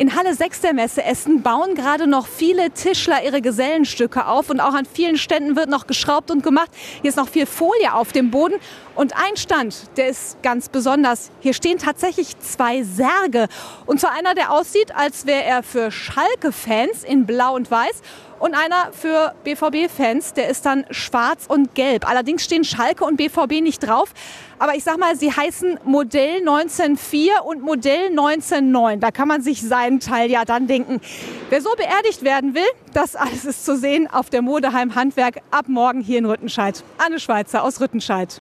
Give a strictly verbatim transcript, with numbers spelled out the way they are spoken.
In Halle sechs der Messe Essen bauen gerade noch viele Tischler ihre Gesellenstücke auf und auch an vielen Ständen wird noch geschraubt und gemacht. Hier ist noch viel Folie auf dem Boden und ein Stand, der ist ganz besonders. Hier stehen tatsächlich zwei Särge und zwar einer, der aussieht, als wäre er für Schalke-Fans in Blau und Weiß. Und einer für B V B-Fans, der ist dann schwarz und gelb. Allerdings stehen Schalke und B V B nicht drauf. Aber ich sag mal, sie heißen Modell neunzehnhundertvier und Modell neunzehnhundertneun. Da kann man sich seinen Teil ja dann denken. Wer so beerdigt werden will, das alles ist zu sehen auf der Modeheim Handwerk ab morgen hier in Rüttenscheid. Anne Schweizer aus Rüttenscheid.